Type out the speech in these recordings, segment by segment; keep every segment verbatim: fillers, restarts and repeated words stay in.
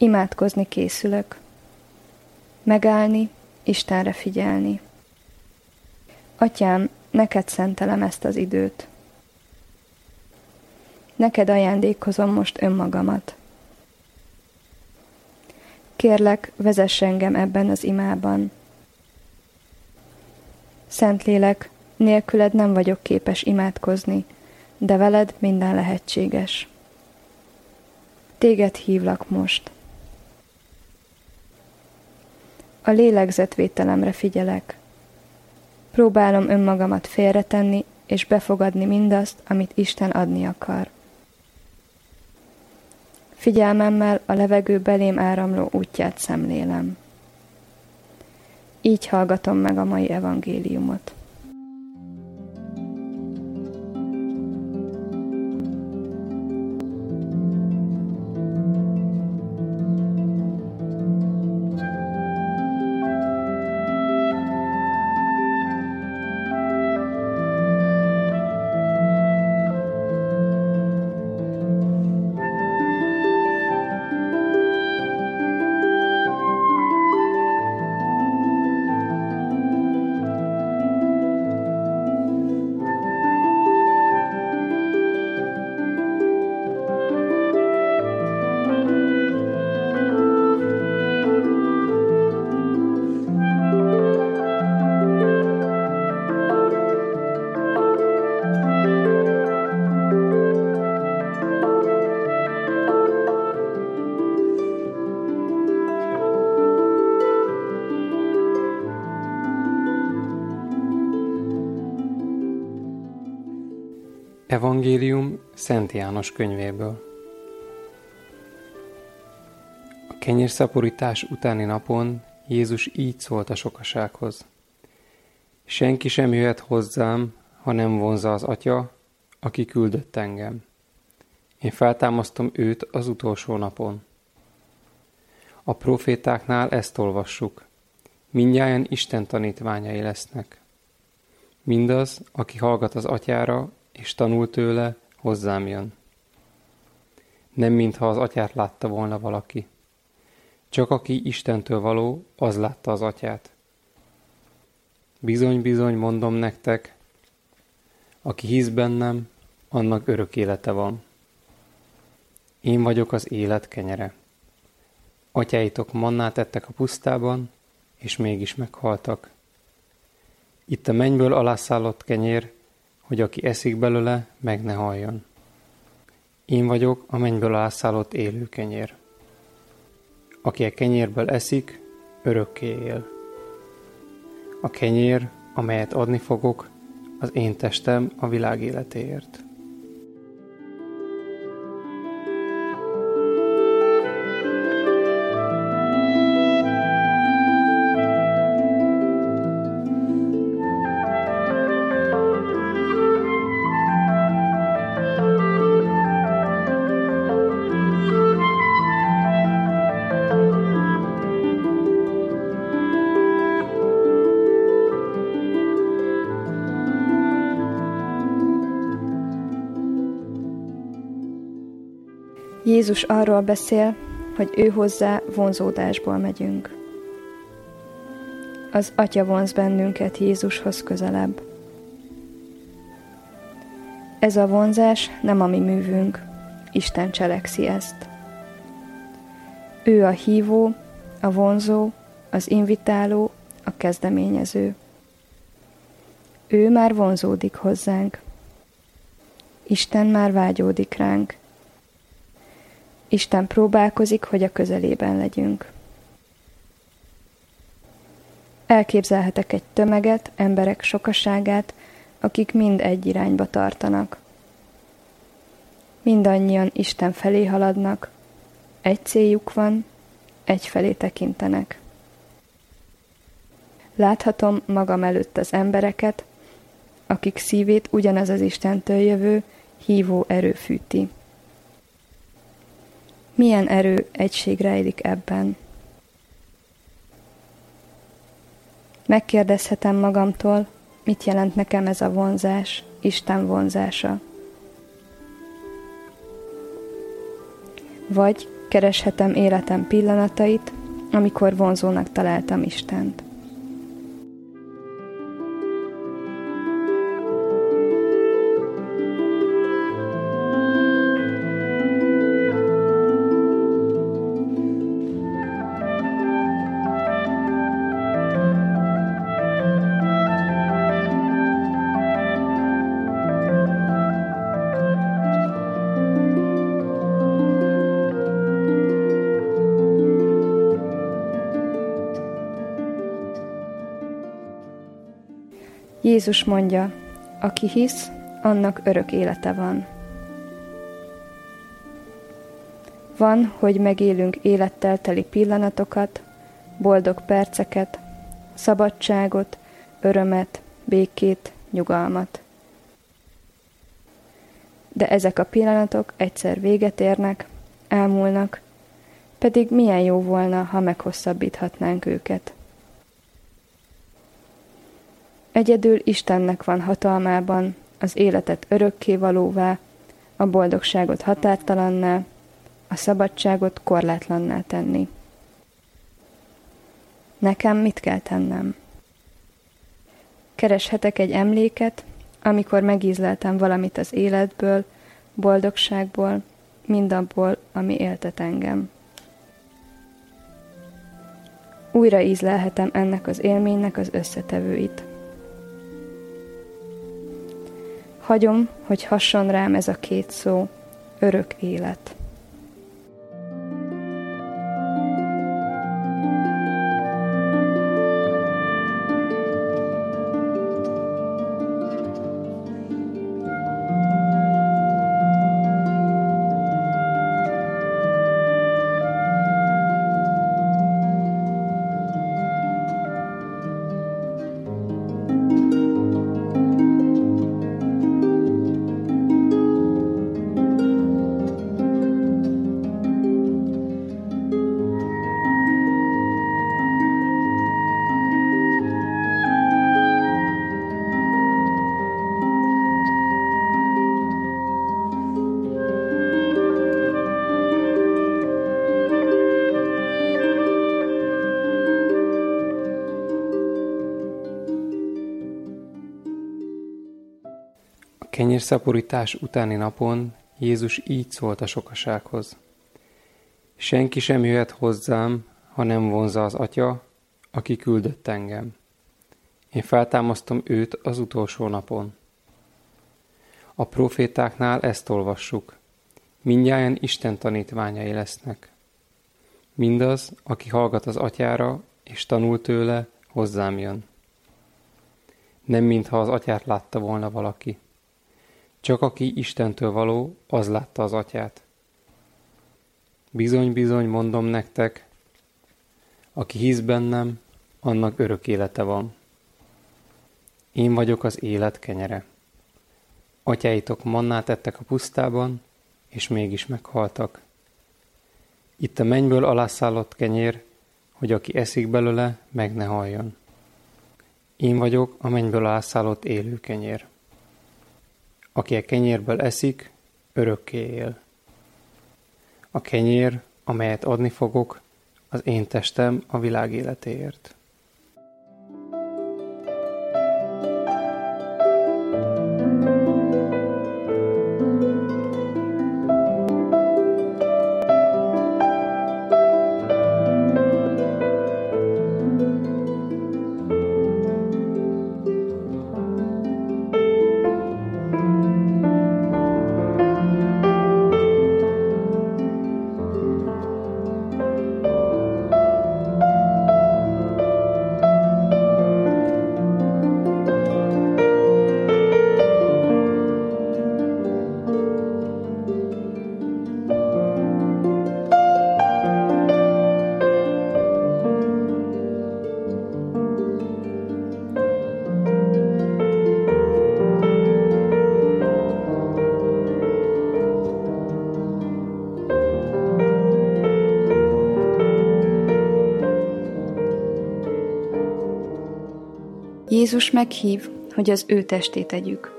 Imádkozni készülök. Megállni, Istenre figyelni. Atyám, neked szentelem ezt az időt. Neked ajándékozom most önmagamat. Kérlek, vezess engem ebben az imában. Szentlélek, nélküled nem vagyok képes imádkozni, de veled minden lehetséges. Téged hívlak most. A lélegzetvételemre figyelek. Próbálom önmagamat félretenni, és befogadni mindazt, amit Isten adni akar. Figyelmemmel a levegő belém áramló útját szemlélem. Így hallgatom meg a mai evangéliumot. Evangélium Szent János könyvéből. A kenyérszaporítás utáni napon Jézus így szólt a sokasághoz. Senki sem jöhet hozzám, ha nem vonzza az Atya, aki küldött engem. Én feltámasztom őt az utolsó napon. A profétáknál ezt olvassuk. Mindnyájan Isten tanítványai lesznek. Mindaz, aki hallgat az Atyára, és tanul tőle, hozzám jön. Nem mintha az Atyát látta volna valaki. Csak aki Istentől való, az látta az Atyát. Bizony-bizony mondom nektek, aki hisz bennem, annak örök élete van. Én vagyok az élet kenyere. Atyáitok mannát ettek a pusztában, és mégis meghaltak. Itt a mennyből alászállott kenyér, hogy aki eszik belőle, meg ne haljon. Én vagyok a mennyből alászállott élő kenyér. Aki a kenyérből eszik, örökké él. A kenyér, amelyet adni fogok, az én testem a világ életéért. Jézus arról beszél, hogy ő hozzá vonzódásból megyünk. Az Atya vonz bennünket Jézushoz közelebb. Ez a vonzás nem a mi művünk, Isten cselekszi ezt. Ő a hívó, a vonzó, az invitáló, a kezdeményező. Ő már vonzódik hozzánk. Isten már vágyódik ránk. Isten próbálkozik, hogy a közelében legyünk. Elképzelhetek egy tömeget, emberek sokaságát, akik mind egy irányba tartanak. Mindannyian Isten felé haladnak, egy céljuk van, egyfelé tekintenek. Láthatom magam előtt az embereket, akik szívét ugyanaz az Istentől jövő, hívó erő fűti. Milyen erő, egység rejlik ebben? Megkérdezhetem magamtól, mit jelent nekem ez a vonzás, Isten vonzása. Vagy Kereshetem életem pillanatait, amikor vonzónak találtam Istent. Jézus mondja, aki hisz, annak örök élete van. Van, hogy megélünk élettel teli pillanatokat, boldog perceket, szabadságot, örömet, békét, nyugalmat. De ezek a pillanatok egyszer véget érnek, elmúlnak, pedig milyen jó volna, ha meghosszabbíthatnánk őket. Egyedül Istennek van hatalmában az életet örökkévalóvá, a boldogságot határtalanná, a szabadságot korlátlanná tenni. Nekem mit kell tennem? Kereshetek egy emléket, amikor megízleltem valamit az életből, boldogságból, mindabból, ami éltet engem. Újra ízlelhetem ennek az élménynek az összetevőit. Hagyom, hogy hasson rám ez a két szó, örök élet. Kenyérszaporítás utáni napon Jézus így szólt a sokasághoz. Senki sem jöhet hozzám, ha nem vonzza az Atya, aki küldött engem. Én feltámasztom őt az utolsó napon. A profétáknál ezt olvassuk. Mindnyájan Isten tanítványai lesznek. Mindaz, aki hallgat az Atyára, és tanul tőle, hozzám jön. Nem mintha az Atyát látta volna valaki. Csak aki Istentől való, az látta az Atyát. Bizony-bizony mondom nektek, aki hisz bennem, annak örök élete van. Én vagyok az élet kenyere. Atyáitok mannát ettek a pusztában, és mégis meghaltak. Itt a mennyből alászállott kenyér, hogy aki eszik belőle, meg ne haljon. Én vagyok a mennyből alászállott élő kenyér. Aki a kenyérből eszik, örökké él. A kenyér, amelyet adni fogok, az én testem a világ életéért. Jézus meghív, hogy az ő testét együk.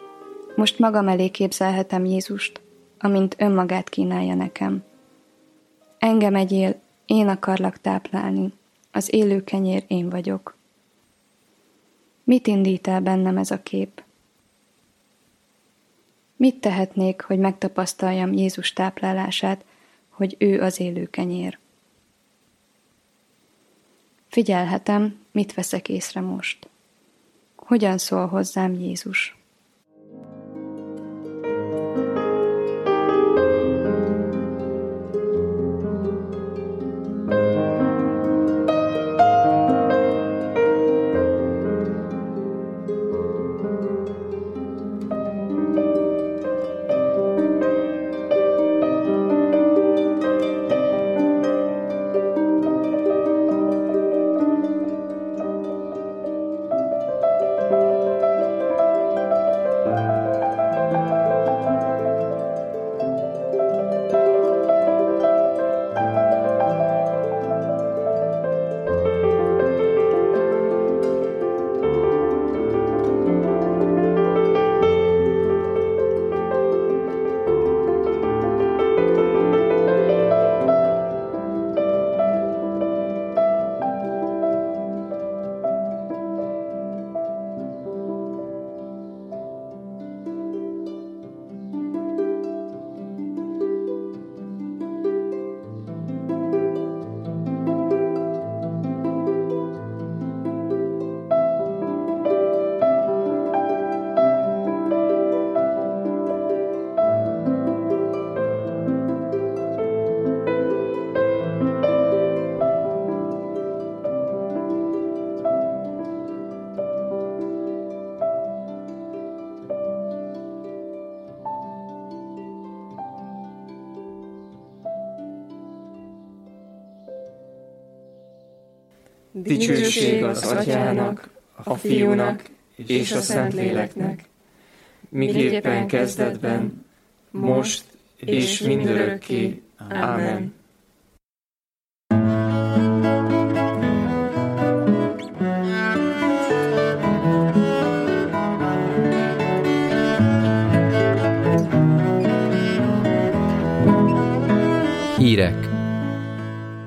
Most magam elé képzelhetem Jézust, amint önmagát kínálja nekem. Engem egyél, én akarlak táplálni, az élő kenyér én vagyok. Mit indít el bennem ez a kép? Mit tehetnék, hogy megtapasztaljam Jézus táplálását, hogy ő az élő kenyér? Figyelhetem, mit veszek észre most. Hogyan szól hozzám Jézus? Dicsőség az Atyának, a Fiúnak és a Szentléleknek, miképpen kezdetben, most és mindörökké. Ámen.